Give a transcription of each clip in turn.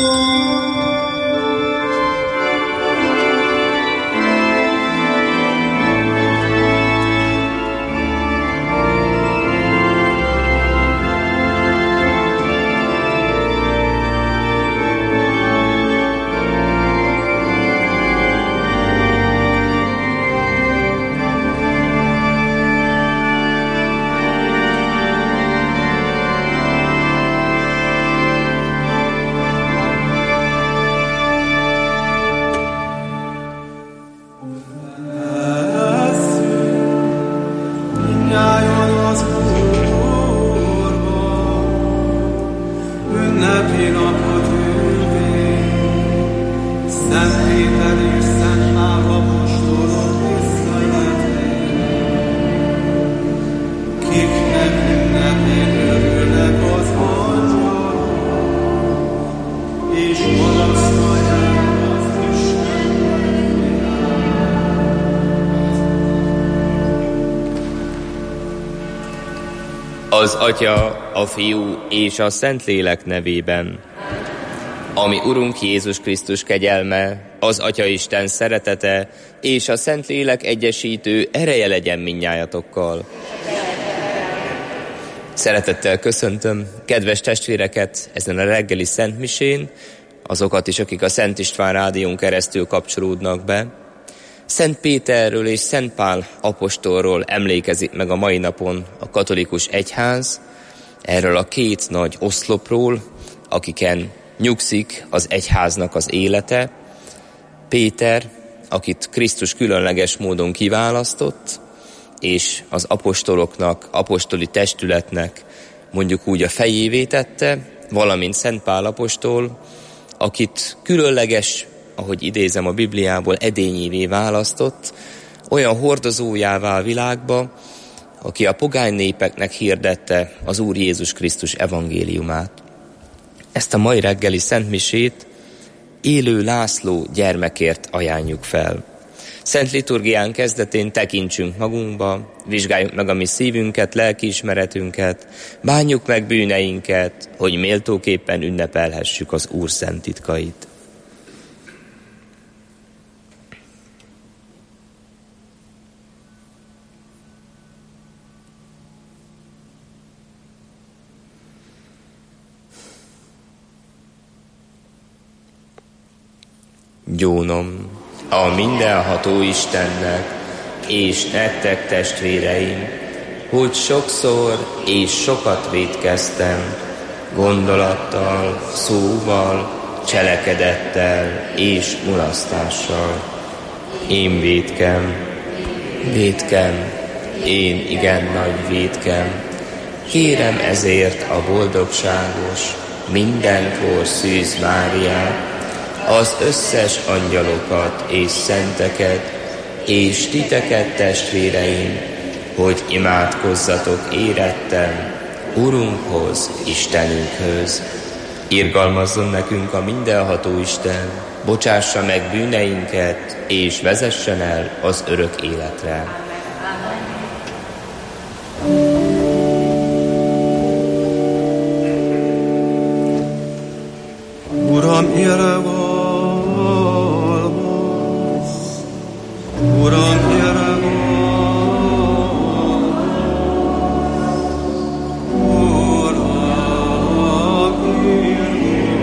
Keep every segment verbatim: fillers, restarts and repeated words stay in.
Az Atya, a Fiú és a Szentlélek nevében. Ami Urunk Jézus Krisztus kegyelme, az Atyaisten szeretete és a Szentlélek egyesítő ereje legyen mindnyájatokkal. Szeretettel köszöntöm kedves testvéreket ezen a reggeli szentmisén, azokat is, akik a Szent István Rádión keresztül kapcsolódnak be. Szent Péterről és Szent Pál apostolról emlékezik meg a mai napon a katolikus egyház, erről a két nagy oszlopról, akiken nyugszik az egyháznak az élete. Péter, akit Krisztus különleges módon kiválasztott, és az apostoloknak, apostoli testületnek mondjuk úgy a fejévé tette, valamint Szent Pál apostol, akit különleges, ahogy idézem a Bibliából, edényévé választott, olyan hordozójává a világba, aki a pogány népeknek hirdette az Úr Jézus Krisztus evangéliumát. Ezt a mai reggeli szentmisét Élő László gyermekért ajánljuk fel. Szent liturgián kezdetén tekintsünk magunkba, vizsgáljuk meg a mi szívünket, lelkiismeretünket, bánjuk meg bűneinket, hogy méltóképpen ünnepelhessük az Úr szent titkait. Gyónom a mindenható Istennek, és nektek testvéreim, hogy sokszor és sokat vétkeztem, gondolattal, szóval, cselekedettel és mulasztással. Én vétkem, vétkem, én igen nagy vétkem, kérem ezért a boldogságos, mindenkor Szűz Máriát, az összes angyalokat és szenteket, és titeket, testvéreim, hogy imádkozzatok érettem Urunkhoz, Istenünkhöz. Irgalmazzon nekünk a mindenható Isten, bocsássa meg bűneinket, és vezessen el az örök életre. Uram, gyere valsz! Uram, gyere valsz! Uram, gyere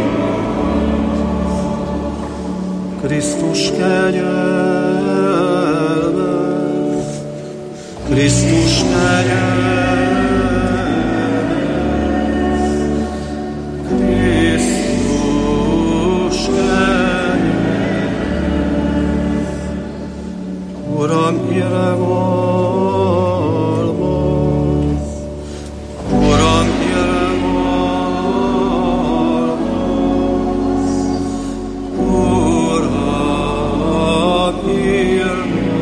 valsz! Krisztus kegyelme, Krisztus kegyelme, Uram, gyere valsz! Uram, gyere valsz! Uram, gyere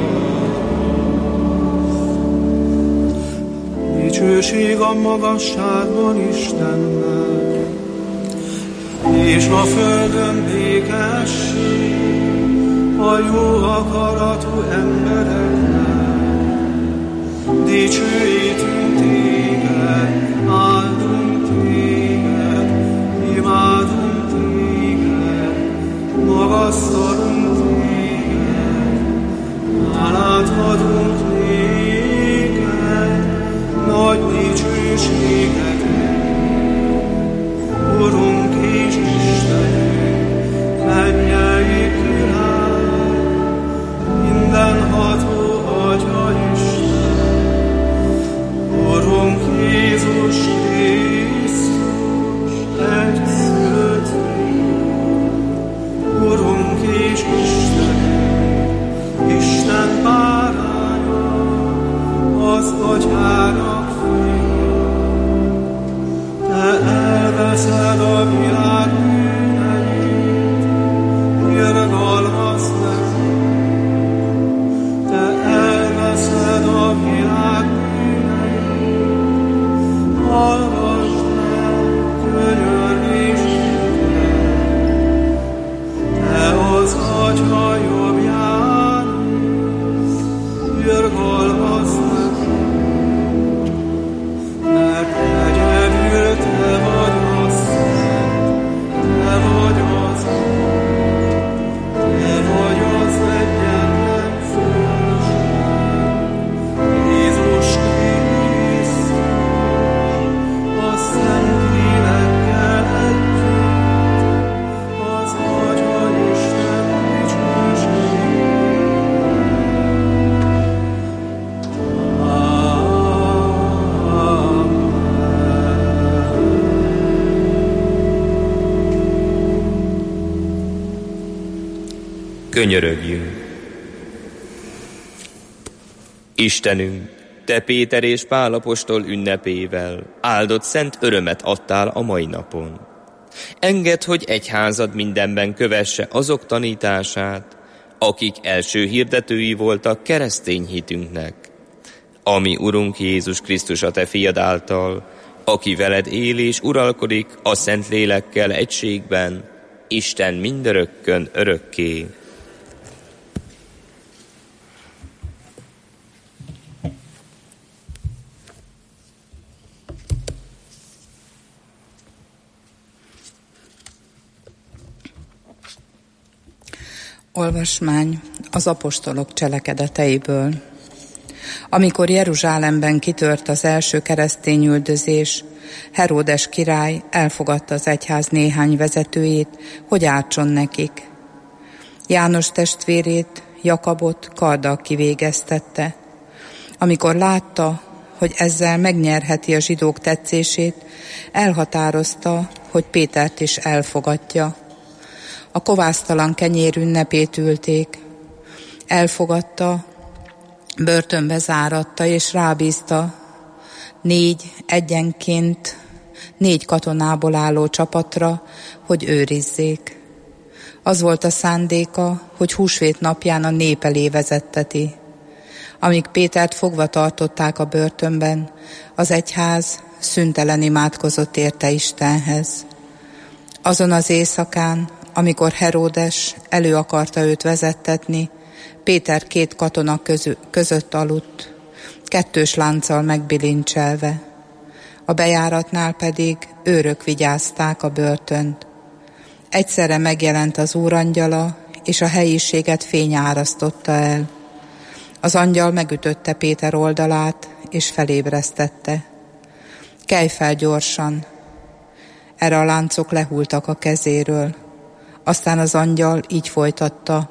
valsz! Dicsőség a magasságban Istennek, és a földön békesség a jó akaratú embereknek. Dicsőítünk téged, áldunk téged, imádunk téged. magasztalunk téged, hálát adunk néked, nagy dicsőséget, Urunk és Istenünk, mennyei király, mindenható Atya Isten, Urunk Jézus Krisztus, egyszülött Urunk és Istenünk, Isten báránya, az Atyának fia. Te elveszed a világ bűneit, irgalmazz nekünk. Te elveszed a világ bűneit, hallgass meg könyörgésünket. Te az Atya jobbján ülsz, irgalmazz nekünk, mert egyedül Te vagy a Szent, Te vagy az Úr, Te vagy az egyetlen Főség, Jézus Krisztus, a Szent Lélekkel együtt, az Atya Isten dicsőségében. Könyörögjünk! Istenünk, Te Péter és Pál apostol ünnepével áldott szent örömet adtál a mai napon. Engedd, hogy egyházad mindenben kövesse azok tanítását, akik első hirdetői voltak keresztény hitünknek. Ami Urunk Jézus Krisztus a Te fiad által, aki veled él és uralkodik a Szent Lélekkel egységben, Isten mindörökkön örökké. Olvasmány az apostolok cselekedeteiből. Amikor Jeruzsálemben kitört az első keresztény üldözés, Heródes király elfogadta az egyház néhány vezetőjét, hogy átson nekik. János testvérét, Jakabot karddal kivégeztette. Amikor látta, hogy ezzel megnyerheti a zsidók tetszését, elhatározta, hogy Pétert is elfogadja. A kovásztalan kenyér ünnepét ülték. Elfogadta, börtönbe záratta és rábízta négy egyenként négy katonából álló csapatra, hogy őrizzék. Az volt a szándéka, hogy húsvét napján a nép elé vezetteti. Amíg Pétert fogva tartották a börtönben, az egyház szüntelen imádkozott érte Istenhez. Azon az éjszakán, amikor Heródes elő akarta őt vezettetni, Péter két katona közö- között aludt, kettős lánccal megbilincselve. A bejáratnál pedig őrök vigyázták a börtönt. Egyszerre megjelent az úrangyala, és a helyiséget fény árasztotta el. Az angyal megütötte Péter oldalát, és felébresztette. Kelj fel gyorsan! Erre a láncok lehultak a kezéről. Aztán az angyal így folytatta.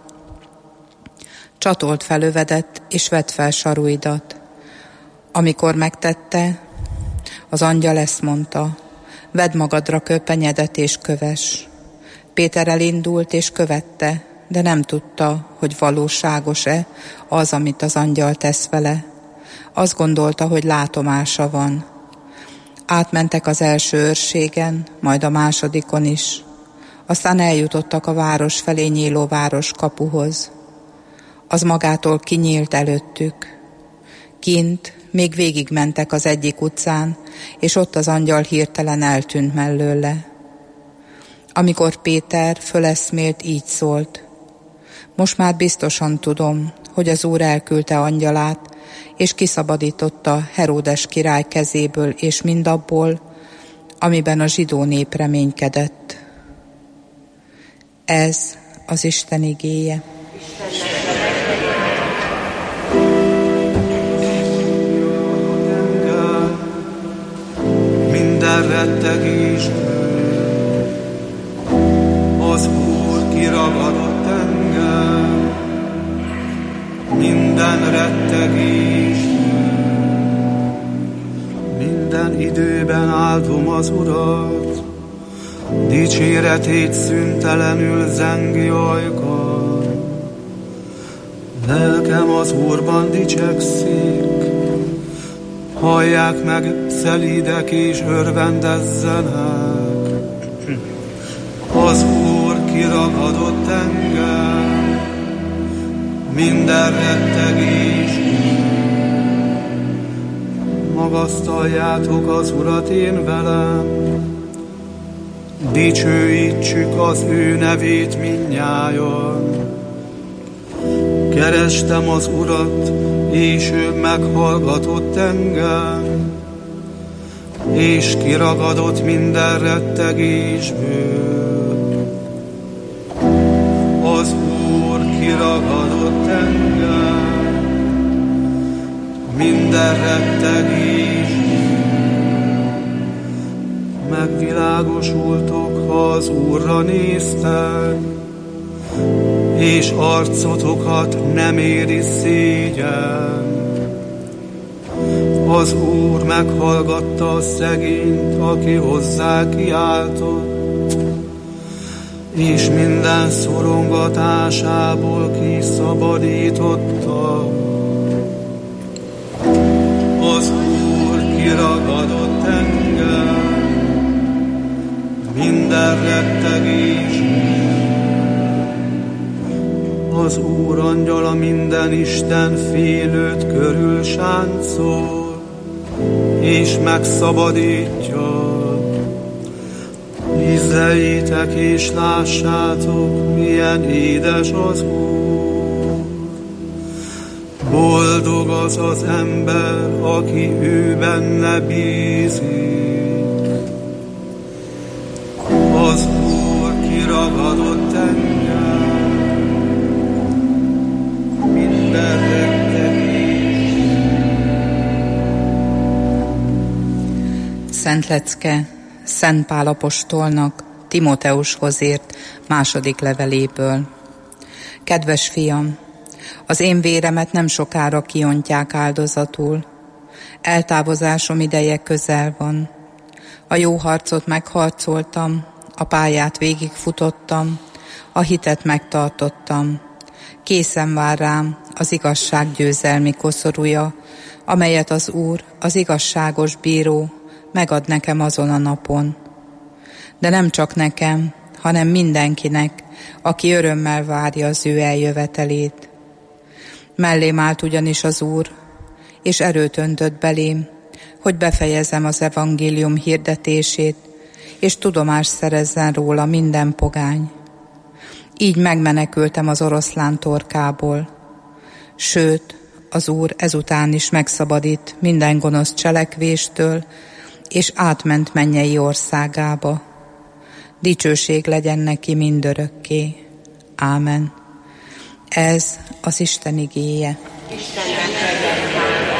Csatold fel övedet, és vedd fel saruidat. Amikor megtette, az angyal ezt mondta. Vedd magadra köpenyedet, és kövess. Péter elindult, és követte, de nem tudta, hogy valóságos-e az, amit az angyal tesz vele. Azt gondolta, hogy látomása van. Átmentek az első őrségen, majd a másodikon is. Aztán eljutottak a város felé nyíló városkapuhoz. Az magától kinyílt előttük. Kint még végigmentek az egyik utcán, és ott az angyal hirtelen eltűnt mellőle. Amikor Péter föleszmélt, így szólt. Most már biztosan tudom, hogy az Úr elküldte angyalát, és kiszabadította Heródes király kezéből, és mindabból, amiben a zsidó nép reménykedett. Ez az Isten igéje. Minden rettegésből az Úr kiragadott engem. Minden rettegésből, minden időben áldom az Urat, dicséretét szüntelenül zengi ajkam. Lelkem az Úrban dicsekszik, hallják meg szelídek és örvendezzenek. Az Úr kiragadott engem, minden rettegésből. Magasztaljátok az Urat én velem, dicsőítsük az ő nevét mindnyájan. Kerestem az Urat, és ő meghallgatott engem, és kiragadott minden rettegésből. Az Úr kiragadott engem, minden rettegésből. Megvilágosultok, ha az Úrra néztek, és arcotokat nem éri szégyen. Az Úr meghallgatta a szegényt, aki hozzá kiáltott, és minden szorongatásából kiszabadította. Az Úr kiragadott engem, minden rettegésből. Az Úr angyala minden Isten félőt körül sáncol, és megszabadítja. Ízleljétek és lássátok, milyen édes az Úr. Boldog az az ember, aki ő benne bízik. Az Úr kiragadott engem, minden rettegés. Szent lecke Szent Pál apostolnak Timóteushoz írt második leveléből. Kedves fiam, az én véremet nem sokára kiontják áldozatul. Eltávozásom ideje közel van. A jó harcot megharcoltam, a pályát végigfutottam, a hitet megtartottam. Készen vár rám az igazság győzelmi koszorúja, amelyet az Úr, az igazságos bíró megad nekem azon a napon. De nem csak nekem, hanem mindenkinek, aki örömmel várja az ő eljövetelét. Mellém állt ugyanis az Úr, és erőt öntött belém, hogy befejezem az evangélium hirdetését, és tudomást szerezzen róla minden pogány. Így megmenekültem az oroszlán torkából. Sőt, az Úr ezután is megszabadít minden gonosz cselekvéstől, és átment mennyei országába. Dicsőség legyen neki mindörökké. Ámen. Ez az Isten igéje. Istennek legyen hála.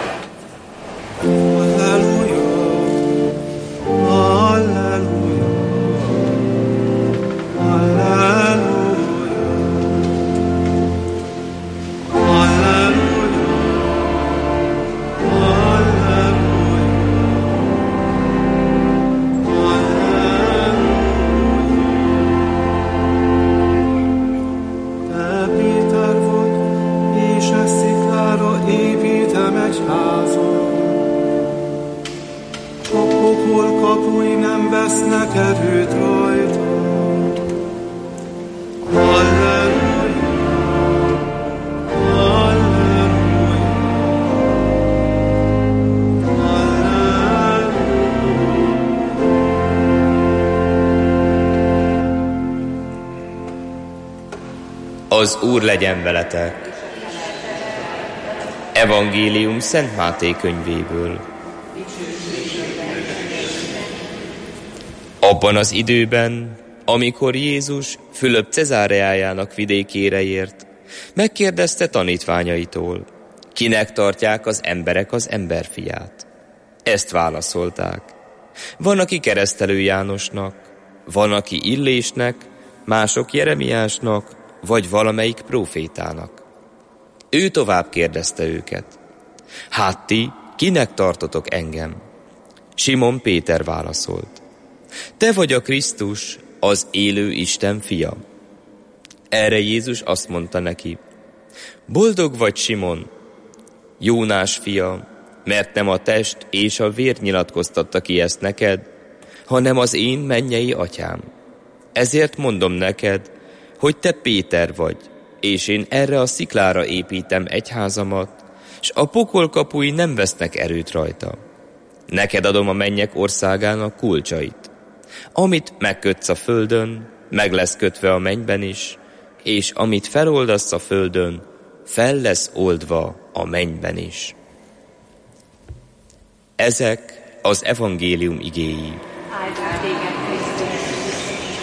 Az Úr legyen veletek. Evangélium Szent Máté könyvéből. Abban az időben Amikor Jézus Fülöp Cezáreájának vidékére ért, megkérdezte tanítványaitól, kinek tartják az emberek az emberfiát. Ezt válaszolták. Van, aki Keresztelő Jánosnak, van, aki Illésnek, mások Jeremiásnak, vagy valamelyik prófétának. Ő tovább kérdezte őket. Hát ti, kinek tartotok engem? Simon Péter válaszolt. Te vagy a Krisztus, az élő Isten fia. Erre Jézus azt mondta neki. Boldog vagy, Simon, Jónás fia, mert nem a test és a vér nyilatkoztatta ki ezt neked, hanem az én mennyei atyám. Ezért mondom neked, hogy te Péter vagy, és én erre a sziklára építem egyházamat, s a pokol kapui nem vesznek erőt rajta. Neked adom a mennyek országának kulcsait. Amit megkötsz a földön, meg lesz kötve a mennyben is, és amit feloldasz a földön, fel lesz oldva a mennyben is. Ezek az evangélium igéi. Áldás téged, Krisztus.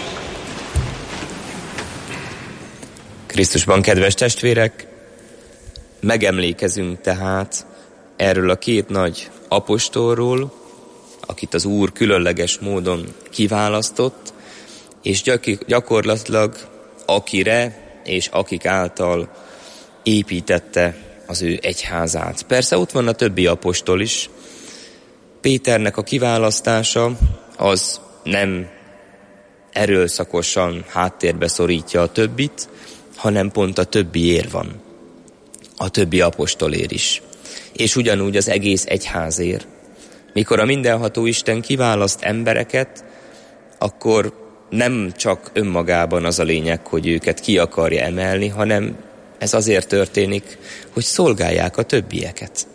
Krisztusban, kedves testvérek, megemlékezünk tehát erről a két nagy apostolról, akit az Úr különleges módon kiválasztott, és gyakorlatilag akire és akik által építette az ő egyházát. Persze ott van a többi apostol is. Péternek a kiválasztása az nem erőszakosan háttérbe szorítja a többit, hanem pont a többiér van. A többi apostolér is. És ugyanúgy az egész egyházér. Mikor a mindenható Isten kiválaszt embereket, akkor nem csak önmagában az a lényeg, hogy őket ki akarja emelni, hanem ez azért történik, hogy szolgálják a többieket.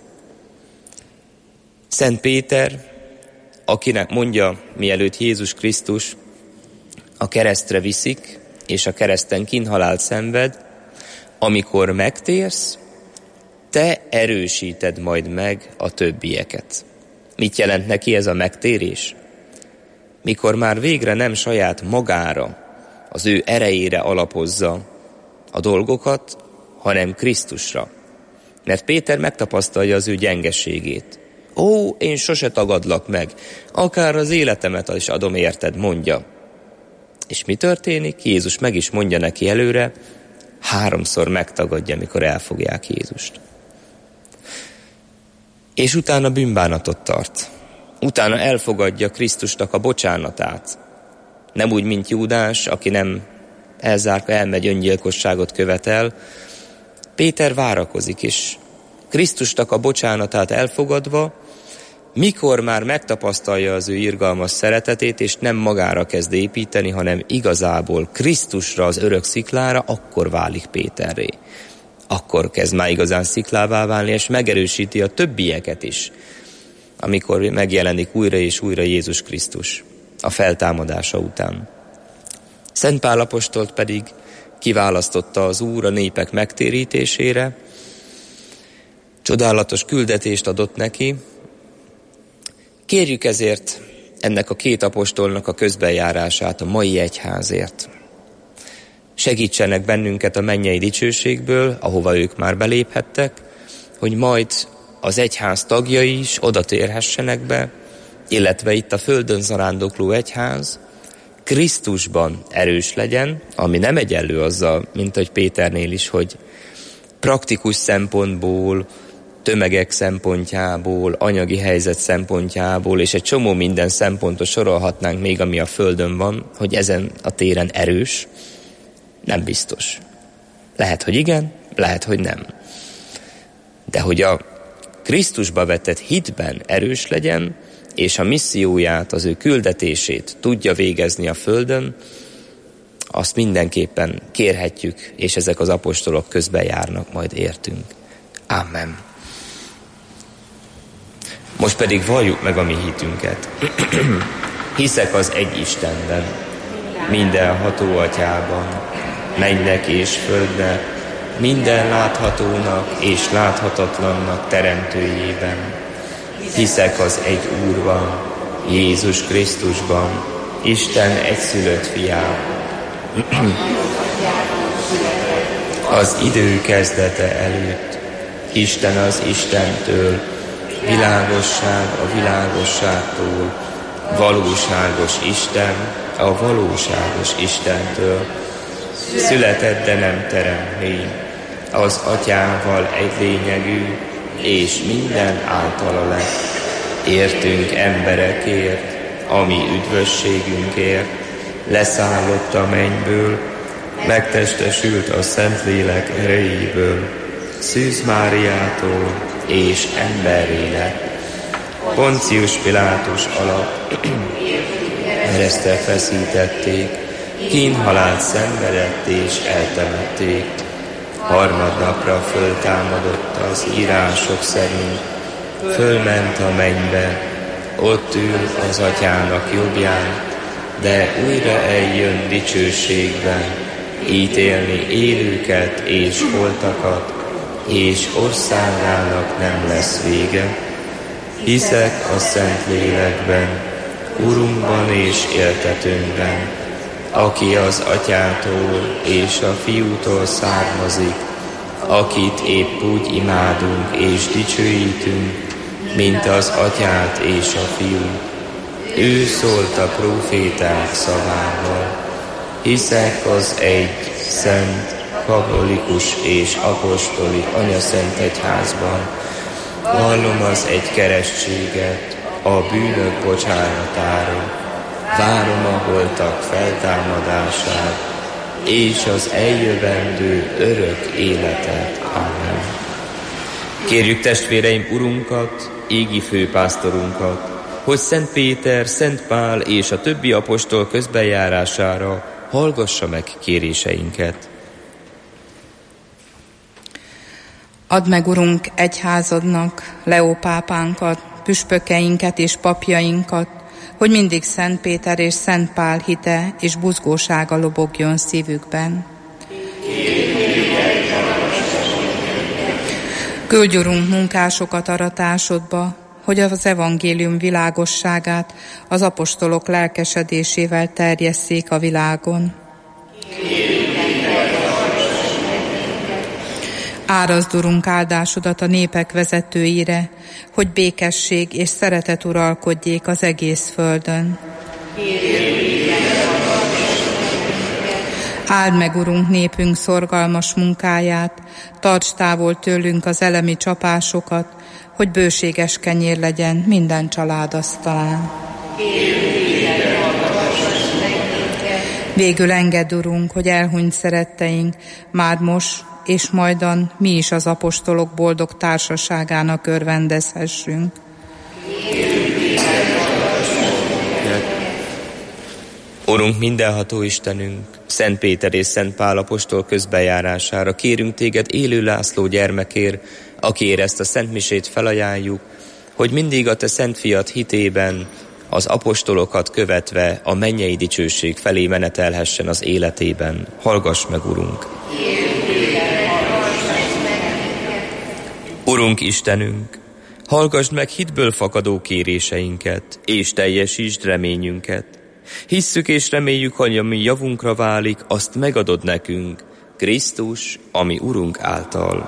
Szent Péter, akinek mondja, mielőtt Jézus Krisztus a keresztre viszik, és a kereszten kínhalált szenved, amikor megtérsz, te erősíted majd meg a többieket. Mit jelent neki ez a megtérés? Mikor már végre nem saját magára, az ő erejére alapozza a dolgokat, hanem Krisztusra. Mert Péter megtapasztalja az ő gyengeségét. Ó, én sose tagadlak meg, akár az életemet is adom érted, mondja. És mi történik? Jézus meg is mondja neki előre, háromszor megtagadja, mikor elfogják Jézust. És utána bűnbánatot tart. Utána elfogadja Krisztusnak a bocsánatát. Nem úgy, mint Júdás, aki nem elzárka, elmegy, öngyilkosságot követel. Péter várakozik is. Krisztusnak a bocsánatát elfogadva, mikor már megtapasztalja az ő irgalmas szeretetét, és nem magára kezd építeni, hanem igazából Krisztusra, az örök sziklára, akkor válik Péterré. Akkor kezd már igazán sziklává válni, és megerősíti a többieket is, amikor megjelenik újra és újra Jézus Krisztus a feltámadása után. Szent Pál apostolt pedig kiválasztotta az Úr a népek megtérítésére, csodálatos küldetést adott neki. Kérjük ezért ennek a két apostolnak a közbenjárását a mai egyházért. Segítsenek bennünket a mennyei dicsőségből, ahova ők már beléphettek, hogy majd az egyház tagjai is oda térhessenek be, illetve itt a földön zarándokló egyház Krisztusban erős legyen, ami nem egyenlő azzal, mint hogy Péternél is, hogy praktikus szempontból, tömegek szempontjából, anyagi helyzet szempontjából, és egy csomó minden szempontot sorolhatnánk még, ami a földön van, hogy ezen a téren erős, nem biztos. Lehet, hogy igen, lehet, hogy nem. De hogy a Krisztusba vetett hitben erős legyen, és a misszióját, az ő küldetését tudja végezni a földön, azt mindenképpen kérhetjük, és ezek az apostolok közben járnak majd értünk. Amen. Most pedig valljuk meg a mi hitünket. Hiszek az egy Istenben, mindenható Atyában, mennynek és földnek, minden láthatónak és láthatatlannak teremtőjében. Hiszek az egy Úrban, Jézus Krisztusban, Isten egyszülött fiával, az idő kezdete előtt, Isten az Istentől, világosság a világosságtól, valóságos Isten a valóságos Istentől, született, de nem teremtmény, az Atyával egy lényegű, és minden általa lett. Értünk emberekért, ami üdvösségünkért, leszállott a mennyből, megtestesült a Szentlélek erejéből, Szűz Máriától és emberré lett. Poncius Pilátus alatt keresztre feszítették, kínhalált szenvedett és eltemették. Harmadnapra föltámadott az írások szerint, fölment a mennybe, ott ül az Atyának jobbján, de újra eljön dicsőségben, ítélni élőket és holtakat, és országának nem lesz vége. Hiszek a Szentlélekben, Urunkban és éltetőnkben, aki az Atyától és a Fiútól származik, akit épp úgy imádunk és dicsőítünk, mint az Atyát és a Fiút. Ő szólt a próféták szavával. Hiszek az egy szent, katolikus és apostoli anyaszent egyházban. Vallom az egy keresztséget a bűnök bocsánatára. Várom a holtak feltámadását és az eljövendő örök életet. Amen. Kérjük testvéreim Urunkat, égi főpásztorunkat, hogy Szent Péter, Szent Pál és a többi apostol közbenjárására hallgassa meg kéréseinket. Add meg, Urunk, egyházadnak, Leó pápánkat, püspökeinket és papjainkat, hogy mindig Szent Péter és Szent Pál hite és buzgósága lobogjon szívükben. Küldj, Urunk, munkásokat aratásodba, hogy az evangélium világosságát az apostolok lelkesedésével terjesszék a világon. Árazd, Urunk, áldásodat a népek vezetőire, hogy békesség és szeretet uralkodjék az egész földön. Áld meg, Urunk, népünk szorgalmas munkáját, tarts távol tőlünk az elemi csapásokat, hogy bőséges kenyér legyen minden család asztalán. Végül engedd, Urunk, hogy elhunyt szeretteink már most és majdan mi is az apostolok boldog társaságának örvendezhessünk. Urunk, mindenható Istenünk, Szent Péter és Szent Pál apostol közbenjárására kérünk Téged élő László gyermekért, akiért ezt a Szent Misét felajánljuk, hogy mindig a Te Szent Fiad hitében, az apostolokat követve a mennyei dicsőség felé menetelhessen az életében. Hallgass meg, Urunk! Urunk Istenünk, hallgassd meg hitből fakadó kéréseinket, és teljesítsd reményünket. Hisszük és reméljük, hogy ami javunkra válik, azt megadod nekünk, Krisztus, ami Urunk által.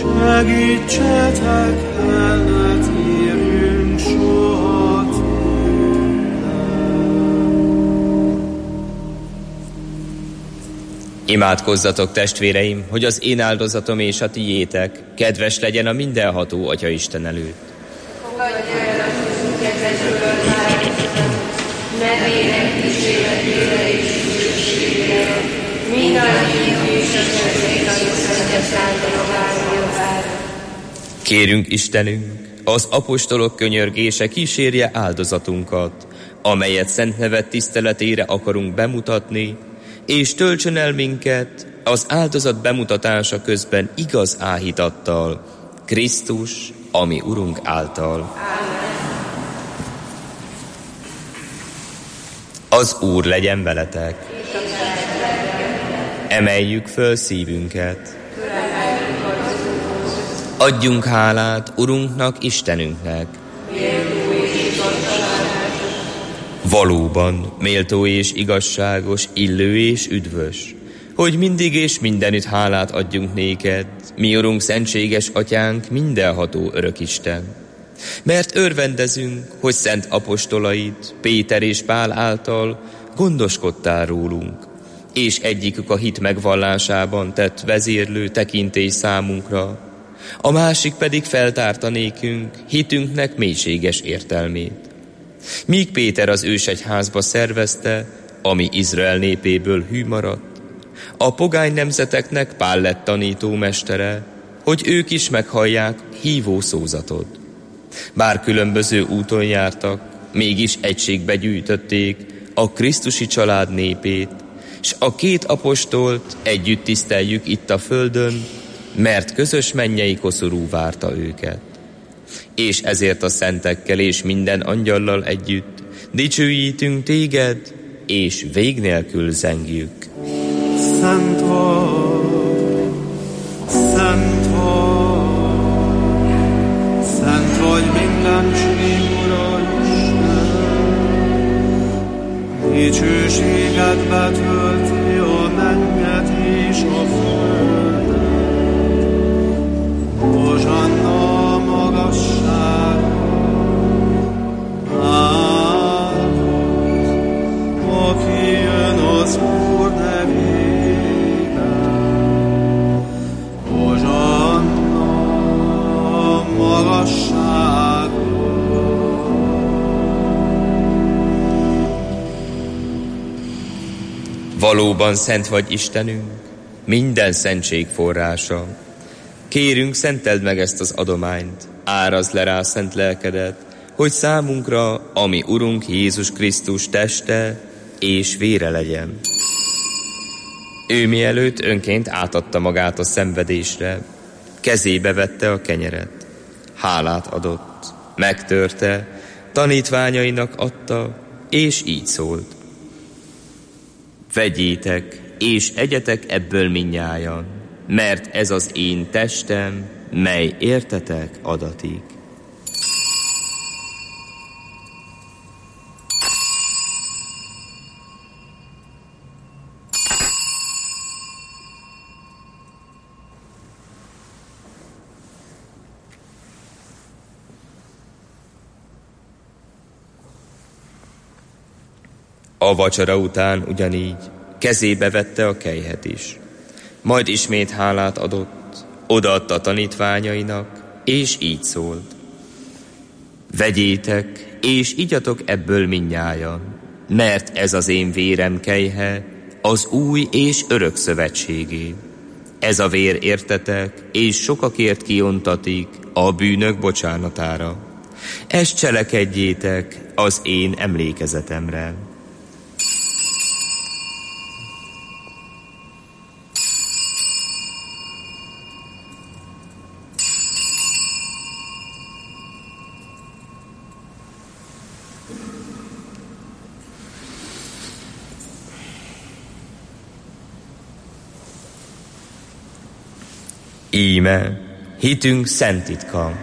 Segítsetek, el ne térjünk soha tőle. Imádkozzatok, testvéreim, hogy az én áldozatom és a tiétek kedves legyen a mindenható Atya Isten előtt. Fogadja el a kedvesből nevének kísérletére és szükségére, mindannyiunk és a szentségtanú szentes lándalomára jobbára. Kérünk Istenünk, az apostolok könyörgése kísérje áldozatunkat, amelyet szent neved tiszteletére akarunk bemutatni, és töltsön el minket az áldozat bemutatása közben igaz áhítattal, Krisztus, ami Urunk által. Amen. Az Úr legyen veletek. Emeljük föl szívünket. Adjunk hálát Urunknak, Istenünknek. Valóban méltó és igazságos, illő és üdvös, hogy mindig és mindenütt hálát adjunk néked, mi Urunk, szentséges Atyánk, mindenható Örökisten. Mert örvendezünk, hogy szent apostolaid, Péter és Pál által gondoskodtál rólunk, és egyikük a hit megvallásában tett vezérlő tekintély számunkra, a másik pedig feltárta nékünk hitünknek mélységes értelmét. Míg Péter az ősegyházba szervezte, ami Izrael népéből hű maradt, a pogány nemzeteknek Pál lett tanítómestere, hogy ők is meghallják hívó szózatod. Bár különböző úton jártak, mégis egységbe gyűjtötték a krisztusi család népét, s a két apostolt együtt tiszteljük itt a földön, mert közös mennyei koszorú várta őket. És ezért a szentekkel és minden angyallal együtt dicsőítünk téged, és vég nélkül zengjük. Szent vagy, szent vagy, szent vagy mindenség, Ura Isten. Dicsőséget betölti a mennyet és a földet. Hozsanna a magasságban, áldott, aki jön az Úr nevében. Hozsanna a magasságban. Valóban szent vagy Istenünk, minden szentség forrása. Kérünk, szenteld meg ezt az adományt, árazd le rá szent lelkedet, hogy számunkra, ami Urunk Jézus Krisztus teste és vére legyen. Ő mielőtt önként átadta magát a szenvedésre, kezébe vette a kenyeret, hálát adott, megtörte, tanítványainak adta, és így szólt. Vegyétek, és egyetek ebből mindnyájan, mert ez az én testem, mely értetek adatik. A vacsora után ugyanígy kezébe vette a kelyhet is. Majd ismét hálát adott, odaadta a tanítványainak, és így szólt. Vegyétek, és igyatok ebből mindnyájan, mert ez az én vérem kelyhe, az új és örök szövetségé. Ez a vér értetek, és sokakért kiontatik a bűnök bocsánatára. Ezt cselekedjétek az én emlékezetemre. Íme, hitünk szent titka.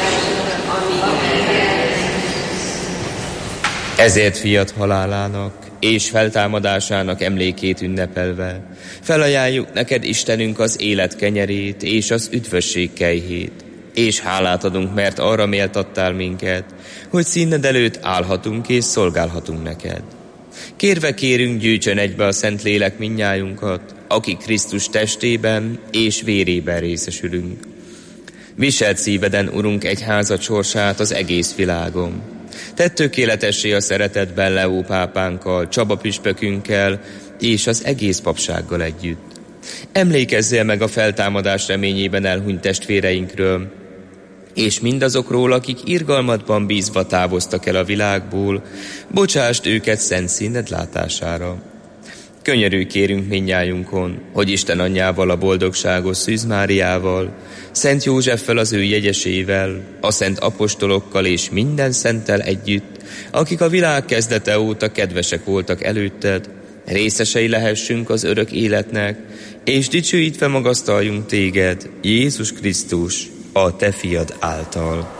Ezért fiat halálának és feltámadásának emlékét ünnepelve felajánljuk neked, Istenünk, az élet kenyerét és az üdvösség kejhét, és hálát adunk, mert arra méltattál minket, hogy színed előtt állhatunk és szolgálhatunk neked. Kérve kérünk, gyűjtsön egybe a Szentlélek mindnyájunkat, akik Krisztus testében és vérében részesülünk. Viselt szíveden, Urunk, egyházad sorsát az egész világon. Tedd tökéletessé a szeretetben Leó pápánkkal, Csaba püspökünkkel és az egész papsággal együtt. Emlékezzél meg a feltámadás reményében elhunyt testvéreinkről, és mindazokról, akik irgalmadban bízva távoztak el a világból, bocsásd őket szent színed látására. Könyörülj kérünk mindnyájunkon, hogy Isten anyjával, a boldogságos Szűz Máriával, Szent Józseffel az ő jegyesével, a szent apostolokkal és minden szenttel együtt, akik a világ kezdete óta kedvesek voltak előtted, részesei lehessünk az örök életnek, és dicsőítve magasztaljunk téged, Jézus Krisztus, a te fiad által.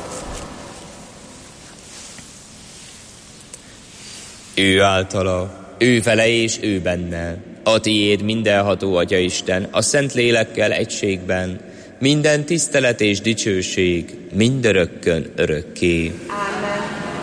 Ő általa, ő vele és ő benne, a tiéd mindenható Atya Isten, a Szent Lélekkel egységben, minden tisztelet és dicsőség, mindörökkön örökké. Ámen.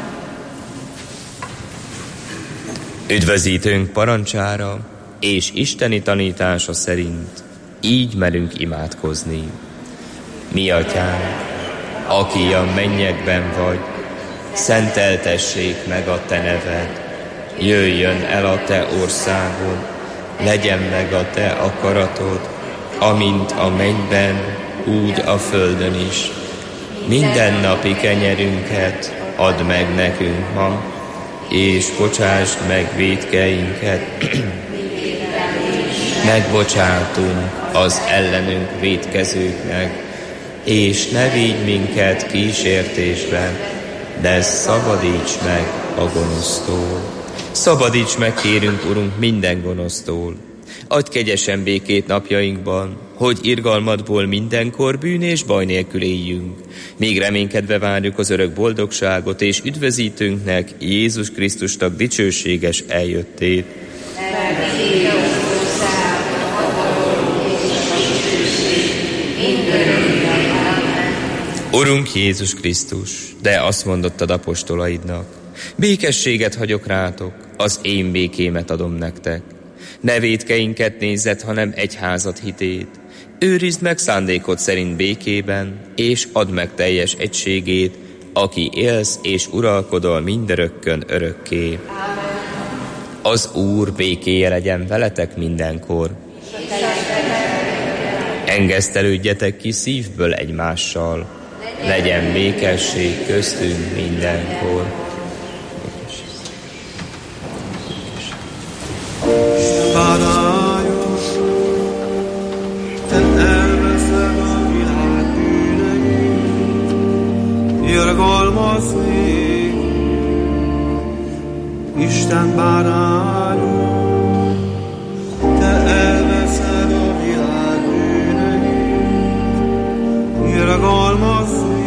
Üdvözítőnk parancsára és isteni tanítása szerint így merünk imádkozni. Mi Atyánk, aki a mennyekben vagy, szenteltessék meg a te neved, jöjjön el a te országod, legyen meg a te akaratod, amint a mennyben, úgy a földön is. Minden napi kenyerünket add meg nekünk ma, és bocsásd meg vétkeinket, megbocsátunk az ellenünk vétkezőknek, és ne vigy minket kísértésbe, de szabadíts meg a gonosztól. Szabadíts meg, kérünk, Urunk, minden gonosztól. Adj kegyesen békét napjainkban, hogy irgalmadból mindenkor bűn és baj nélkül éljünk, míg reménykedve várjuk az örök boldogságot és üdvözítőnknek, Jézus Krisztusnak dicsőséges eljöttét. Urunk Jézus Krisztus, de azt mondottad apostolaidnak, békességet hagyok rátok, az én békémet adom nektek. Ne vétkeinket nézzed, hanem egyházad hitét. Őrizd meg szándékod szerint békében, és add meg teljes egységét, aki élsz és uralkodol mindörökkön örökké. Ámen. Az Úr békéje legyen veletek mindenkor. Engesztelődjetek ki szívből egymással. Legyen békesség köztünk mindenkor. Bárányos, te elveszed a világ bűneit, irgalmazni. Isten bárányos, te elveszed a világ bűneit, irgalmazni.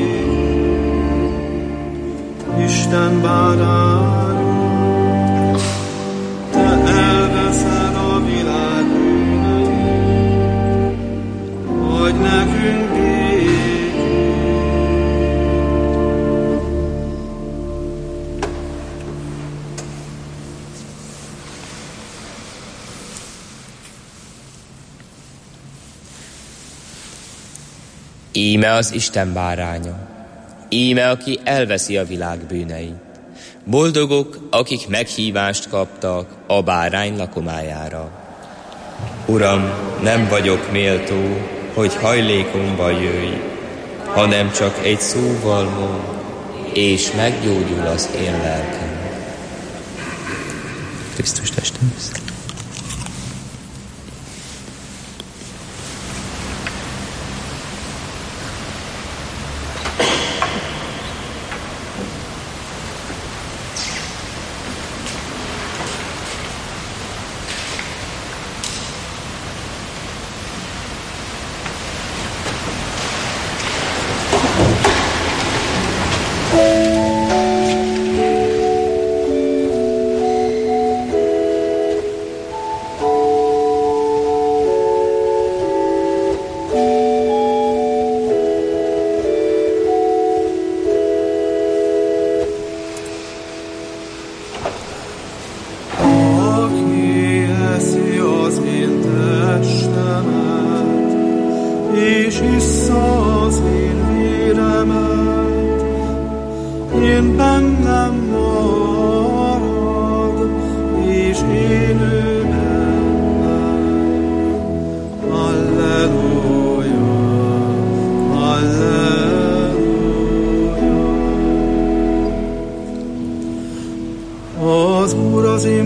Isten bárányos, te elveszed a világ bűneit, adj nekünk békét. Íme az Isten báránya, íme, aki elveszi a világ bűneit. Boldogok, akik meghívást kaptak a bárány lakomájára. Uram, nem vagyok méltó, hogy hajlékomba jöjj, hanem csak egy szóval mond, és meggyógyul az én lelkem. Krisztus testem.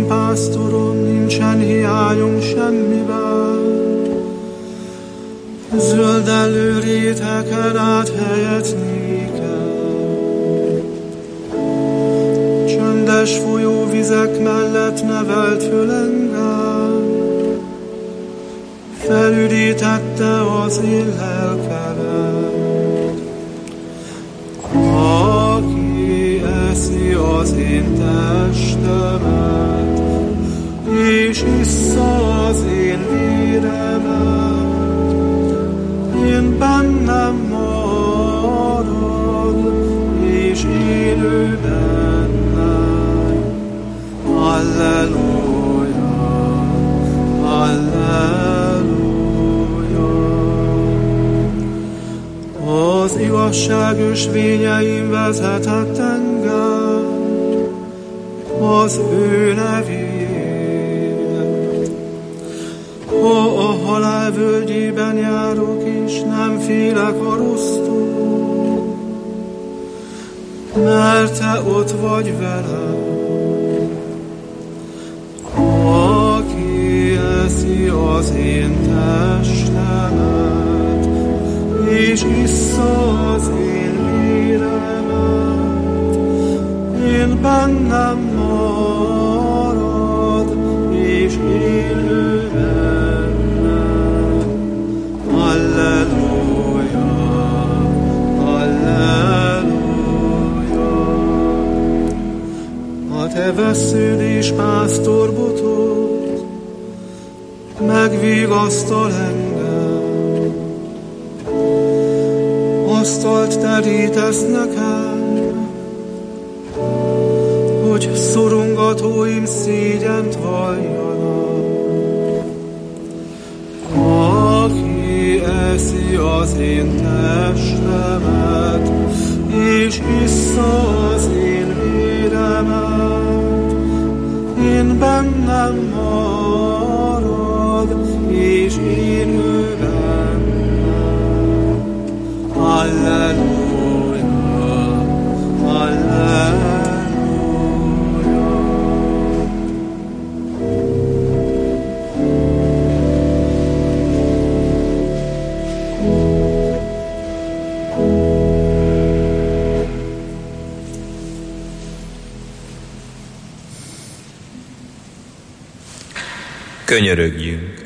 pásztorom, nincsen hiányunk semmiben. Zöldelő réteken át helyezni kell. Csöndes folyóvizek mellett nevelt föl engem. Felüdítette az én lelkemet. Aki eszi az én testemet, és issza az én véremet, én bennem marad, és én ő bennem. Halleluja, halleluja. Az igazság ösvényeim vezetett engem az ő nevén. Ha a halál völgyében járok, és nem félek a rossztól, mert te ott vagy velem. Aki eszi az én testemet, és issza az én véremet, én bennem marad, és élő bennem. Halleluja, halleluja. A te vesződ és pásztorbotod megvigasztal engem. Asztalt terítesz nekem, hogy szorongatóim szégyent valljanak. Aki eszi az én testemet, és issza az én véremet, én bennem marad, és én ő bennem. Halleluja, halleluja. Könyörögjünk.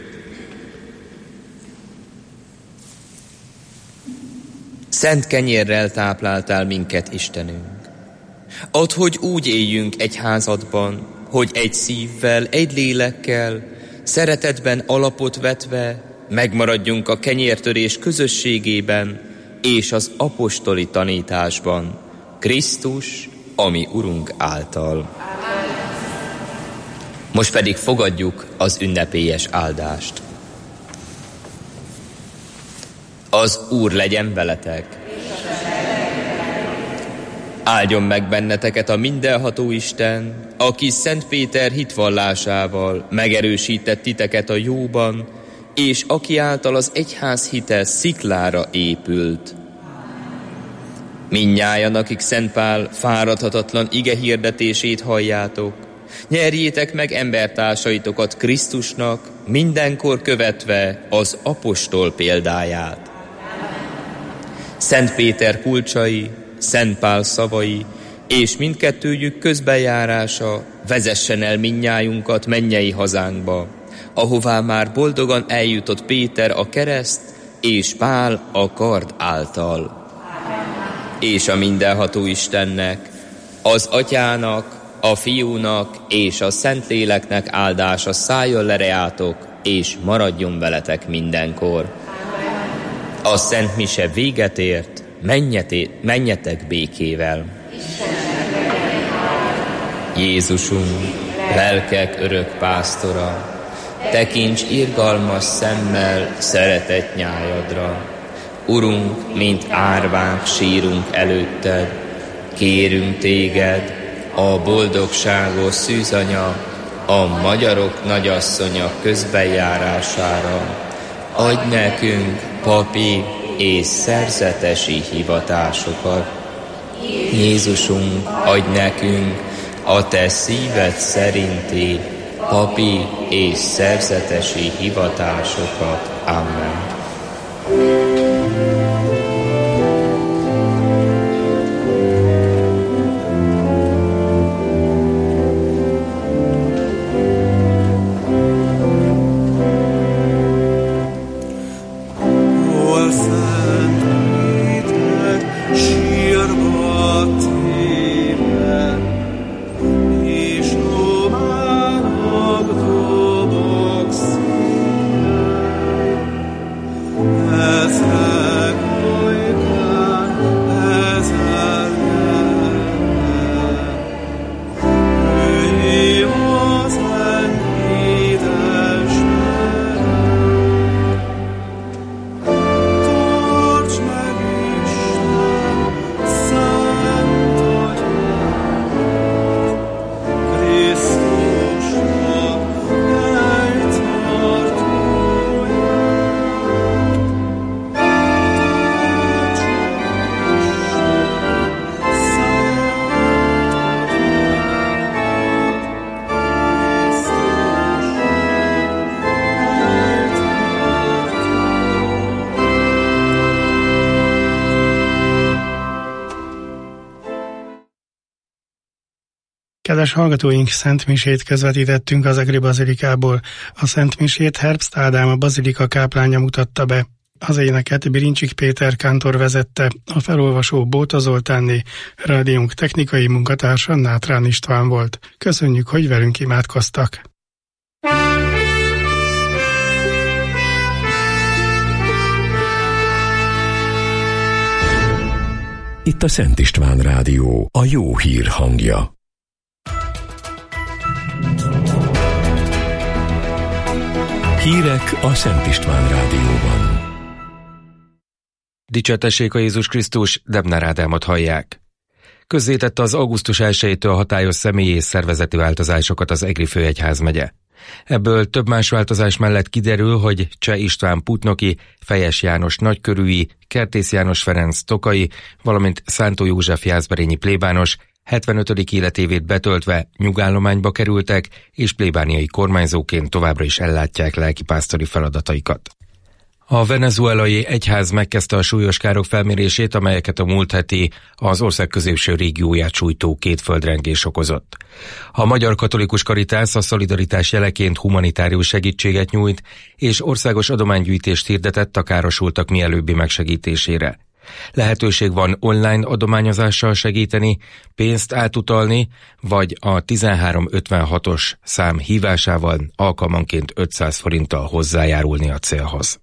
Szent kenyérrel tápláltál minket, Istenünk. Add, hogy úgy éljünk egy házadban, hogy egy szívvel, egy lélekkel, szeretetben alapot vetve megmaradjunk a kenyértörés közösségében és az apostoli tanításban, Krisztus, ami Urunk által. Most pedig fogadjuk az ünnepélyes áldást. Az Úr legyen veletek. Áldjon meg benneteket a mindenható Isten, aki Szent Péter hitvallásával megerősített titeket a jóban, és aki által az egyház hite sziklára épült. Mindnyájan, akik Szent Pál fáradhatatlan ige hirdetését halljátok, nyerjétek meg embertársaitokat Krisztusnak, mindenkor követve az apostol példáját. Szent Péter kulcsai, Szent Pál szavai, és mindkettőjük közbenjárása vezessen el mindnyájunkat mennyei hazánkba, ahová már boldogan eljutott Péter a kereszt, és Pál a kard által. És a mindenható Istennek, az Atyának, a Fiúnak és a Szentléleknek áldása szálljon le reátok, és maradjon veletek mindenkor. A Szent Mise véget ért, menjeté, menjetek békével. Jézusunk, lelkek örök pásztora, tekints irgalmas szemmel szeretett nyájadra. Urunk, mint árvák sírunk előtted, kérünk téged, a boldogságos szűzanya, a magyarok nagyasszonya közbenjárására. Adj nekünk papi és szerzetesi hivatásokat. Jézusunk, adj nekünk a te szíved szerinti papi és szerzetesi hivatásokat. Amen. Kedves hallgatóink, Szent Misét közvetítettünk az Egri Bazilikából. A Szent Misét Herbst Ádám, a bazilika káplánja mutatta be. Az éneket Birincsik Péter kántor vezette, a felolvasó Bóta Zoltánné, rádiónk technikai munkatársa Nátrán István volt. Köszönjük, hogy velünk imádkoztak! Itt a Szent István Rádió, a jó hír hangja. Hírek a Szent István Rádióban. Dicsértessék a Jézus Krisztus, Debner Ádámot hallják. Közzétette az augusztus elsejétől hatályos személyi és szervezeti változásokat az Egri főegyházmegye. Ebből több más változás mellett kiderül, hogy Cseh István Putnoki, Fejes János Nagykörűi, Kertész János Ferenc Tokai, valamint Szántó József jászberényi plébános hetvenötödik életévét betöltve nyugállományba kerültek, és plébániai kormányzóként továbbra is ellátják lelkipásztori feladataikat. A venezuelai egyház megkezdte a súlyos károk felmérését, amelyeket a múlt heti az ország középső régióját sújtó két földrengés okozott. A Magyar Katolikus Karitász a szolidaritás jeleként humanitárius segítséget nyújt, és országos adománygyűjtést hirdetett a károsultak mielőbbi megsegítésére. Lehetőség van online adományozással segíteni, pénzt átutalni, vagy a tizenhárom ötvenhatos szám hívásával alkalmanként ötszáz forinttal hozzájárulni a célhoz.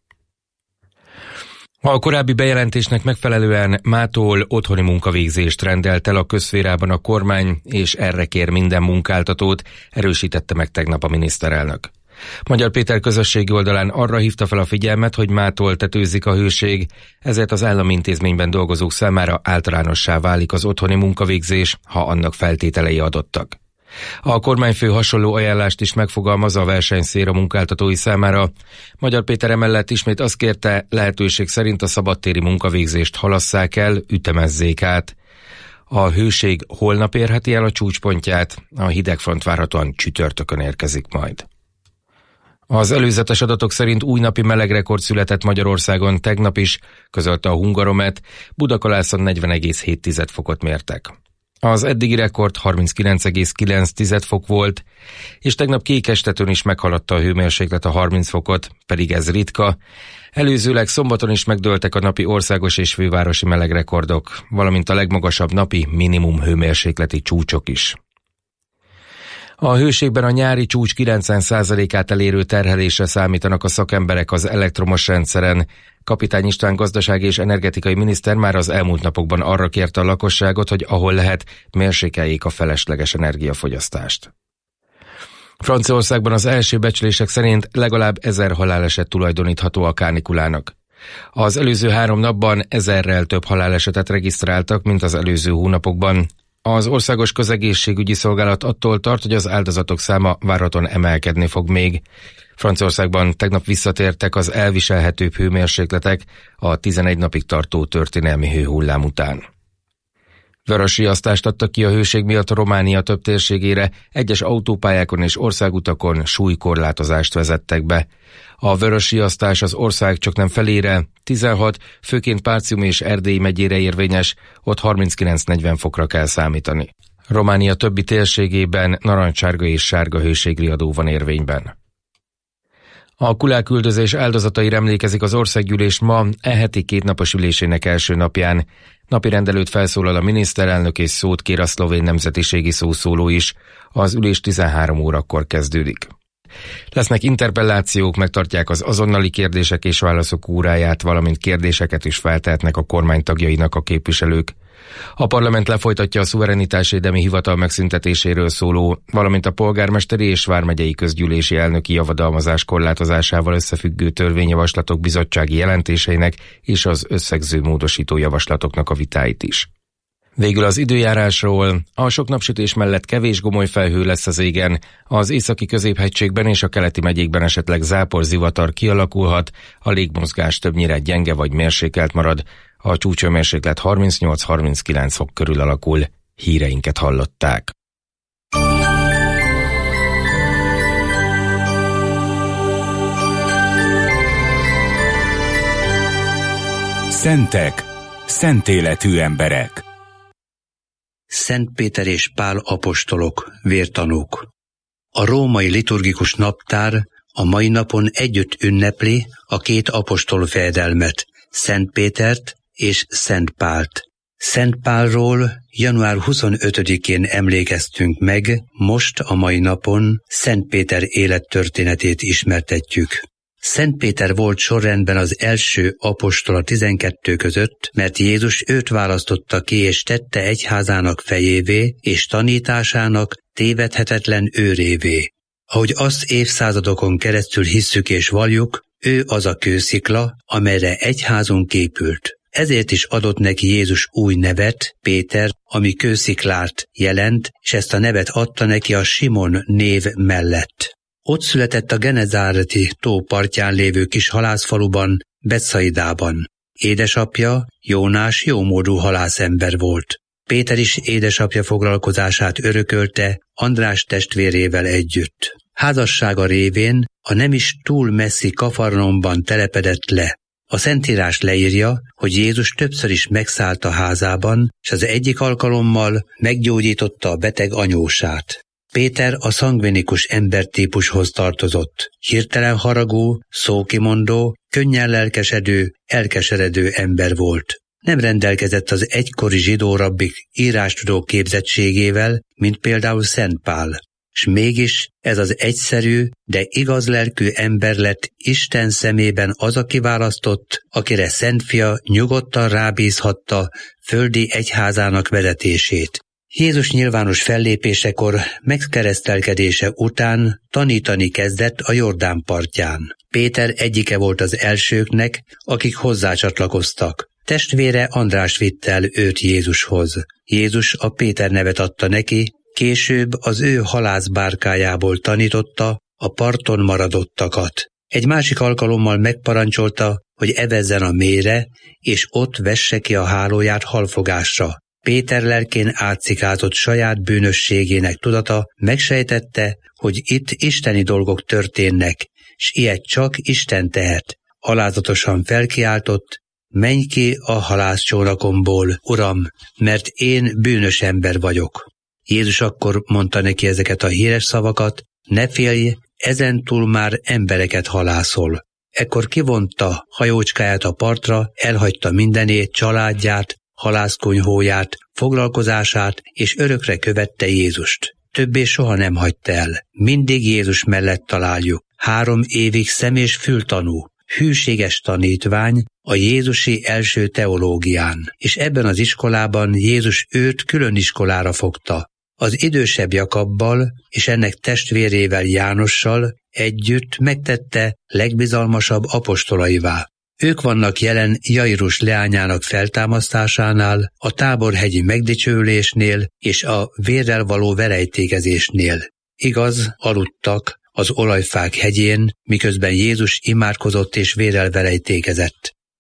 A korábbi bejelentésnek megfelelően mától otthoni munkavégzést rendelt el a közszférában a kormány, és erre kér minden munkáltatót, erősítette meg tegnap a miniszterelnök. Magyar Péter közösségi oldalán arra hívta fel a figyelmet, hogy mától tetőzik a hőség, ezért az állami intézményben dolgozók számára általánossá válik az otthoni munkavégzés, ha annak feltételei adottak. A kormányfő hasonló ajánlást is megfogalmaz a versenyszéra munkáltatói számára. Magyar Péter emellett ismét azt kérte, lehetőség szerint a szabadtéri munkavégzést halasszák el, ütemezzék át. A hőség holnap érheti el a csúcspontját, a hidegfront várhatóan csütörtökön érkezik majd. Az előzetes adatok szerint új napi melegrekord született Magyarországon tegnap is, közölte a Hungaromet, Budakalászon negyven egész hét fokot mértek. Az eddigi rekord harminckilenc egész kilenc fok volt, és tegnap Kékestetőn is meghaladta a hőmérséklet a harminc fokot, pedig ez ritka. Előzőleg szombaton is megdőltek a napi országos és fővárosi melegrekordok, valamint a legmagasabb napi minimum hőmérsékleti csúcsok is. A hőségben a nyári csúcs kilencven százalékát elérő terhelésre számítanak a szakemberek az elektromos rendszeren. Kapitány István gazdasági és energetikai miniszter már az elmúlt napokban arra kérte a lakosságot, hogy ahol lehet, mérsékeljék a felesleges energiafogyasztást. Franciaországban az első becslések szerint legalább ezer haláleset tulajdonítható a kánikulának. Az előző három napban ezerrel több halálesetet regisztráltak, mint az előző hónapokban. Az Országos Közegészségügyi Szolgálat attól tart, hogy az áldozatok száma várhatóan emelkedni fog még. Franciaországban tegnap visszatértek az elviselhetőbb hőmérsékletek a tizenegy napig tartó történelmi hőhullám után. Vörös riasztást adtak ki a hőség miatt a Románia több térségére, egyes autópályákon és országutakon súlykorlátozást vezettek be. A vörös riasztás az ország csaknem felére, tizenhat, főként Párcium és Erdély megyére érvényes, ott harminckilenc-negyven fokra kell számítani. Románia többi térségében narancssárga és sárga hőségriadó van érvényben. A kulák-üldözés áldozataira emlékezik az országgyűlés ma e heti kétnapos ülésének első napján. Napirend előtt felszólal a miniszterelnök és szót kér a szlovén nemzetiségi szószóló is. Az ülés tizenhárom órakor kezdődik. Lesznek interpellációk, megtartják az azonnali kérdések és válaszok óráját, valamint kérdéseket is feltehetnek a kormány tagjainak a képviselők. A parlament lefolytatja a szuverenitásvédelmi hivatal megszüntetéséről szóló, valamint a polgármesteri és vármegyei közgyűlési elnöki javadalmazás korlátozásával összefüggő törvényjavaslatok bizottsági jelentéseinek és az összegző módosító javaslatoknak a vitáit is. Végül az időjárásról: a sok napsütés mellett kevés gomoly felhő lesz az égen, az északi középhegységben és a keleti megyékben esetleg zápor, zivatar kialakulhat, a légmozgás többnyire gyenge vagy mérsékelt marad, a csúcsőmérséklet harmincnyolc-harminckilenc fok körül alakul. Híreinket hallották. Szentek, szentéletű emberek. Szent Péter és Pál apostolok, vértanúk. A római liturgikus naptár a mai napon együtt ünnepli a két apostol fejedelmet, Szent Pétert és Szent Pált. Szent Pálról január huszonötödikén emlékeztünk meg, most a mai napon Szent Péter élettörténetét ismertetjük. Szent Péter volt sorrendben az első apostol a tizenkettő között, mert Jézus őt választotta ki és tette egyházának fejévé és tanításának tévedhetetlen őrévé. Ahogy azt évszázadokon keresztül hisszük és valljuk, ő az a kőszikla, amelyre egyházunk épült. Ezért is adott neki Jézus új nevet, Péter, ami kősziklát jelent, és ezt a nevet adta neki a Simon név mellett. Ott született a Genezáreti tó partján lévő kis halászfaluban, Betszaidában. Édesapja Jónás jómódú halászember volt. Péter is édesapja foglalkozását örökölte András testvérével együtt. Házassága révén a nem is túl messzi Kafarnaumban telepedett le. A Szentírás leírja, hogy Jézus többször is megszállt a házában, és az egyik alkalommal meggyógyította a beteg anyósát. Péter a szangvinikus embertípushoz tartozott. Hirtelen haragú, szókimondó, könnyen lelkesedő, elkeseredő ember volt. Nem rendelkezett az egykori zsidó rabbik írástudó képzettségével, mint például Szent Pál. S mégis ez az egyszerű, de igaz lelkű ember lett Isten szemében az a kiválasztott, akire Szent Fia nyugodtan rábízhatta földi egyházának vezetését. Jézus nyilvános fellépésekor, megkeresztelkedése után tanítani kezdett a Jordán partján. Péter egyike volt az elsőknek, akik hozzácsatlakoztak. Testvére András vitte el őt Jézushoz. Jézus a Péter nevet adta neki, később az ő halászbárkájából tanította a parton maradottakat. Egy másik alkalommal megparancsolta, hogy evezzen a mélyre, és ott vesse ki a hálóját halfogásra. Péter lelkén átszikázott saját bűnösségének tudata megsejtette, hogy itt isteni dolgok történnek, s ilyet csak Isten tehet. Alázatosan felkiáltott: menj ki a halászcsónakomból, Uram, mert én bűnös ember vagyok. Jézus akkor mondta neki ezeket a híres szavakat: ne félj, ezentúl már embereket halászol. Ekkor kivonta hajócskáját a partra, elhagyta mindenét, családját, halászkonyhóját, foglalkozását, és örökre követte Jézust. Többé soha nem hagyta el. Mindig Jézus mellett találjuk. Három évig szem- és fültanú, hűséges tanítvány a jézusi első teológián, és ebben az iskolában Jézus őt külön iskolára fogta. Az idősebb Jakabbal és ennek testvérével Jánossal együtt megtette legbizalmasabb apostolaivá. Ők vannak jelen Jairus leányának feltámasztásánál, a táborhegyi megdicsőlésnél és a vérrel való verejtékezésnél. Igaz, aludtak az olajfák hegyén, miközben Jézus imádkozott és vérrel verejtékezett.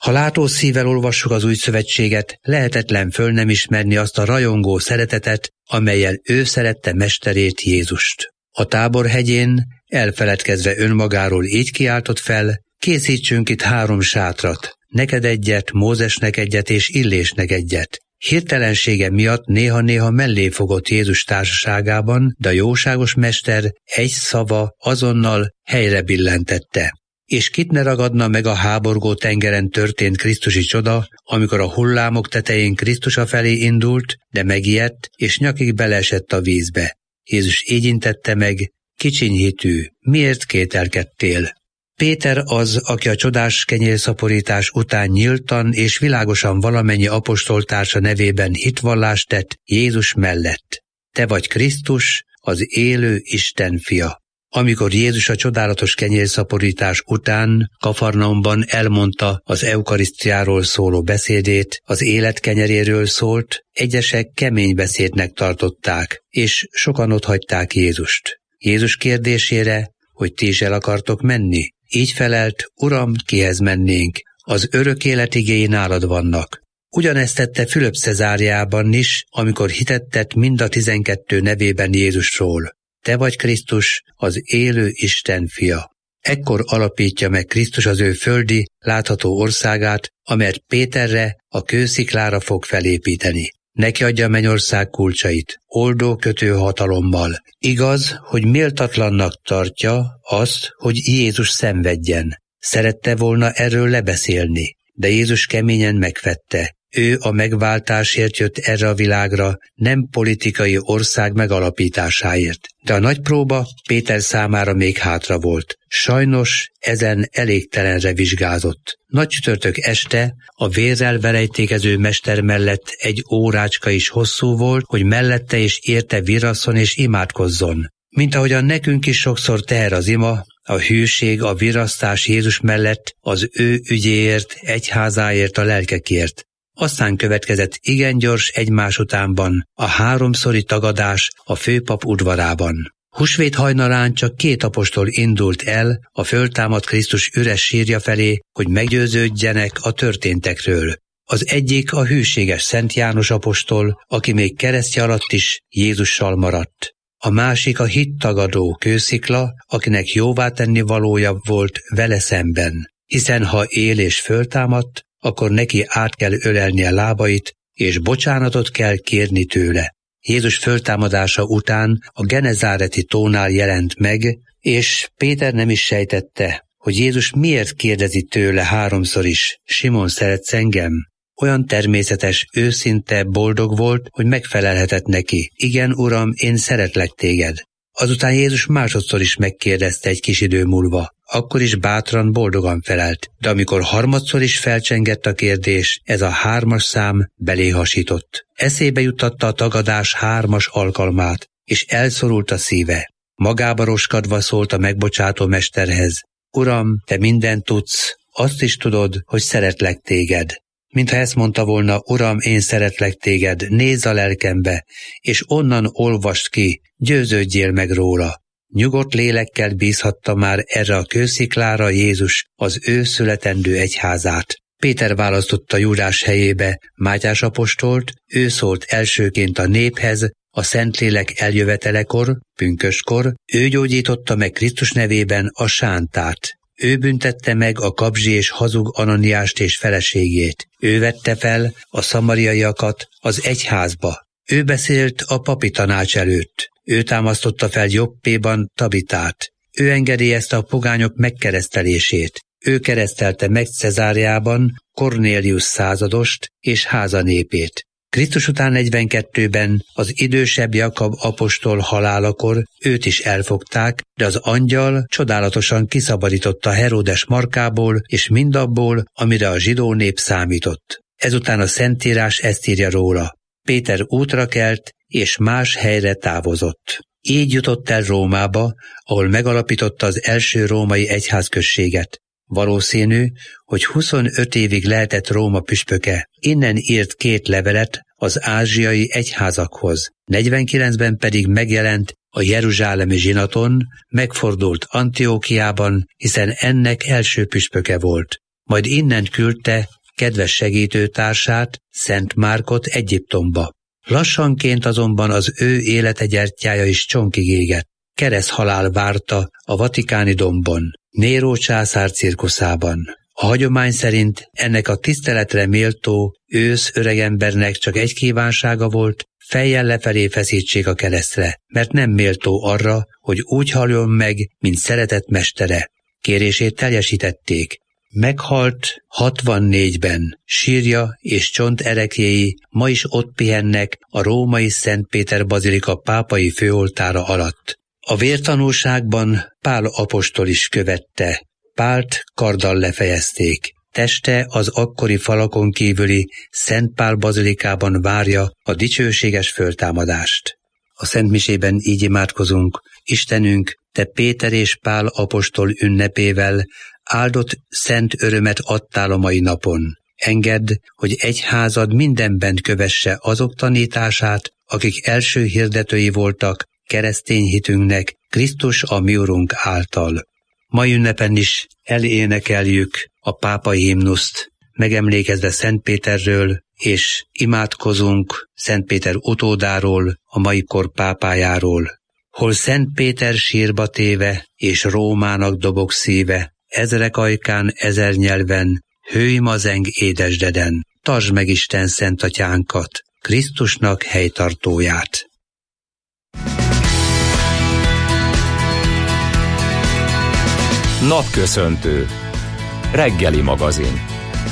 Ha látó szívvel olvassuk az új szövetséget, lehetetlen föl nem ismerni azt a rajongó szeretetet, amellyel ő szerette mesterét, Jézust. A Tábor hegyén, elfeledkezve önmagáról így kiáltott fel: készítsünk itt három sátrat, neked egyet, Mózesnek egyet és Illésnek egyet. Hirtelensége miatt néha-néha mellé fogott Jézus társaságában, de a jóságos mester egy szava azonnal helyre billentette. És kit ne ragadna meg a háborgó tengeren történt krisztusi csoda, amikor a hullámok tetején Krisztusa felé indult, de megijedt, és nyakig beleesett a vízbe. Jézus így intette meg: kicsiny hitű, miért kételkedtél? Péter az, aki a csodás kenyérszaporítás után nyíltan és világosan valamennyi apostoltársa nevében hitvallást tett Jézus mellett. Te vagy Krisztus, az élő Isten fia. Amikor Jézus a csodálatos kenyérszaporítás után Kafarnaumban elmondta az eukarisztiáról szóló beszédét, az élet kenyeréről szólt, egyesek kemény beszédnek tartották, és sokan otthagyták Jézust. Jézus kérdésére, hogy ti is el akartok menni, így felelt: Uram, kihez mennénk? Az örök élet igéi nálad vannak. Ugyanezt tette Fülöp Cezáriában is, amikor hitettet mind a tizenkettő nevében Jézusról. Te vagy Krisztus, az élő Isten fia. Ekkor alapítja meg Krisztus az ő földi, látható országát, amelyet Péterre, a kősziklára fog felépíteni. Neki adja a mennyország kulcsait, oldó kötő hatalommal. Igaz, hogy méltatlannak tartja azt, hogy Jézus szenvedjen. Szerette volna erről lebeszélni, de Jézus keményen megvette. Ő a megváltásért jött erre a világra, nem politikai ország megalapításáért. De a nagy próba Péter számára még hátra volt. Sajnos ezen elégtelenre vizsgázott. Nagy csütörtök este a vérrel verejtékező mester mellett egy órácska is hosszú volt, hogy mellette és érte virasszon és imádkozzon. Mint ahogyan nekünk is sokszor teher az ima, a hűség, a virasztás Jézus mellett az ő ügyéért, egyházáért, a lelkekért. Aztán következett igen gyors egymás utánban a háromszori tagadás a főpap udvarában. Húsvét hajnalán csak két apostol indult el a föltámadt Krisztus üres sírja felé, hogy meggyőződjenek a történtekről. Az egyik a hűséges Szent János apostol, aki még keresztje alatt is Jézussal maradt. A másik a hittagadó Kőszikla, akinek jóvá tenni valója volt vele szemben. Hiszen ha él és föltámadt, akkor neki át kell ölelnie lábait, és bocsánatot kell kérni tőle. Jézus föltámadása után a Genezáreti tónál jelent meg, és Péter nem is sejtette, hogy Jézus miért kérdezi tőle háromszor is: Simon, szeretsz engem? Olyan természetes, őszinte, boldog volt, hogy megfelelhetett neki: igen, Uram, én szeretlek téged. Azután Jézus másodszor is megkérdezte egy kis idő múlva. Akkor is bátran, boldogan felelt, de amikor harmadszor is felcsengett a kérdés, ez a hármas szám belé hasított. Eszébe juttatta a tagadás hármas alkalmát, és elszorult a szíve. Magába roskadva szólt a megbocsátó mesterhez: Uram, te mindent tudsz, azt is tudod, hogy szeretlek téged. Mintha ezt mondta volna: Uram, én szeretlek téged, nézz a lelkembe, és onnan olvast ki, győződjél meg róla. Nyugodt lélekkel bízhatta már erre a kősziklára Jézus az ő születendő egyházát. Péter választotta Júdás helyébe Mátyás apostolt, ő szólt elsőként a néphez, a Szentlélek eljövetelekor, pünköskor, ő gyógyította meg Krisztus nevében a sántát. Ő büntette meg a kapzsi és hazug Ananiást és feleségét. Ő vette fel a szamariaiakat az egyházba. Ő beszélt a papi tanács előtt. Ő támasztotta fel Joppéban Tabitát. Ő engedélyezte a pogányok megkeresztelését. Ő keresztelte meg Cezáriában Kornélius századost és háza népét. Krisztus után negyvenkettőben az idősebb Jakab apostol halálakor őt is elfogták, de az angyal csodálatosan kiszabadította Heródes markából és mindabból, amire a zsidó nép számított. Ezután a Szentírás ezt írja róla: Péter útra kelt, és más helyre távozott. Így jutott el Rómába, ahol megalapította az első római egyházközséget. Valószínű, hogy huszonöt évig lehetett Róma püspöke. Innen írt két levelet az ázsiai egyházakhoz. negyvenkilencben pedig megjelent a jeruzsálemi zsinaton, megfordult Antiókiában, hiszen ennek első püspöke volt. majd innen küldte kedves segítőtársát, Szent Márkot Egyiptomba. Lassanként azonban az ő élete gyertyája is csonkig égett. Kereszthalál várta a Vatikáni dombon, Néró császár cirkuszában. A hagyomány szerint ennek a tiszteletre méltó ősz öregembernek csak egy kívánsága volt, fejjel lefelé feszítsék a keresztre, mert nem méltó arra, hogy úgy haljon meg, mint szeretett mestere. Kérését teljesítették. Meghalt hatvannégyben, sírja és csont ereklyéi ma is ott pihennek a római Szent Péter bazilika pápai főoltára alatt. A vértanúságban Pál apostol is követte. Pált karddal lefejezték. Teste az akkori falakon kívüli Szent Pál bazilikában várja a dicsőséges föltámadást. A szentmisében így imádkozunk: Istenünk, Te Péter és Pál apostol ünnepével áldott szent örömet adtál a mai napon. Engedd, hogy egyházad mindenben kövesse azok tanítását, akik első hirdetői voltak keresztény hitünknek Krisztus a mi Urunk által. Mai ünnepen is elénekeljük a pápai himnuszt, megemlékezve Szent Péterről, és imádkozunk Szent Péter utódáról, a mai kor pápájáról. Hol Szent Péter sírba téve, és Rómának dobog szíve, ezrek ajkán, ezer nyelven, hőj mazeng édesdeden, tartsd meg Isten szent atyánkat, Krisztusnak helytartóját. Napköszöntő. Reggeli magazin.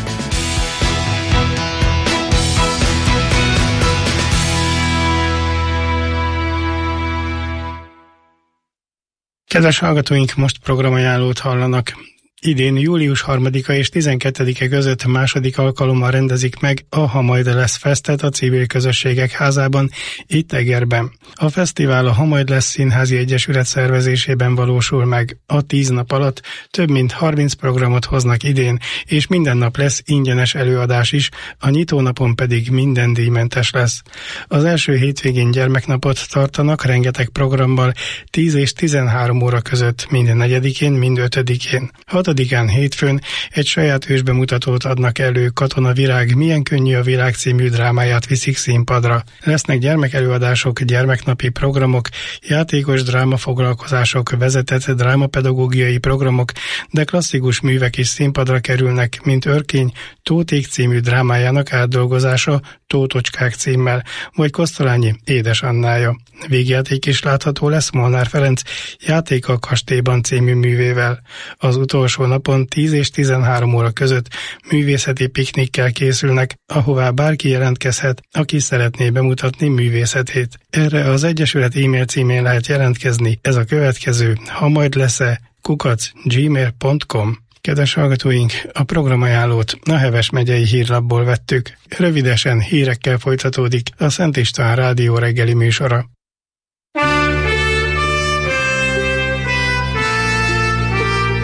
Kedves hallgatóink, most programajánlót hallanak. Idén július harmadika és tizenkettedike között második alkalommal rendezik meg a Ha majd lesz Festet a Civil Közösségek Házában, itt Egerben. A fesztivál a Ha majd lesz Színházi Egyesület szervezésében valósul meg. A tíz nap alatt több mint harminc programot hoznak idén, és minden nap lesz ingyenes előadás is, a nyitónapon pedig minden díjmentes lesz. Az első hétvégén gyermeknapot tartanak rengeteg programmal, tíz és tizenhárom óra között, mind negyedikén, mind ötödikén. hatodikán hétfőn egy saját ősbemutatót adnak elő, Katona Virág Milyen könnyű a világ című drámáját viszik színpadra. Lesznek gyermekelőadások, gyermeknapi programok, játékos drámafoglalkozások, vezetett drámapedagógiai programok, de klasszikus művek is színpadra kerülnek, mint Örkény Tóték című drámájának átdolgozása Tótocskák címmel, vagy Kosztolányi Édes Annája. Végjáték is látható lesz Molnár Ferenc Játék a kastélyban című művével. Az utolsó napon tíz és tizenhárom óra között művészeti piknikkel készülnek, ahová bárki jelentkezhet, aki szeretné bemutatni művészetét. Erre az Egyesület e-mail címén lehet jelentkezni, ez a következő: ha majd lesz-e kukac gmail pont com. Kedves hallgatóink, a programajánlót a Heves megyei hírlapból vettük. Rövidesen hírekkel folytatódik a Szent István Rádió reggeli műsora.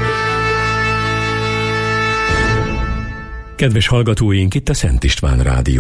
Kedves hallgatóink, itt a Szent István Rádió.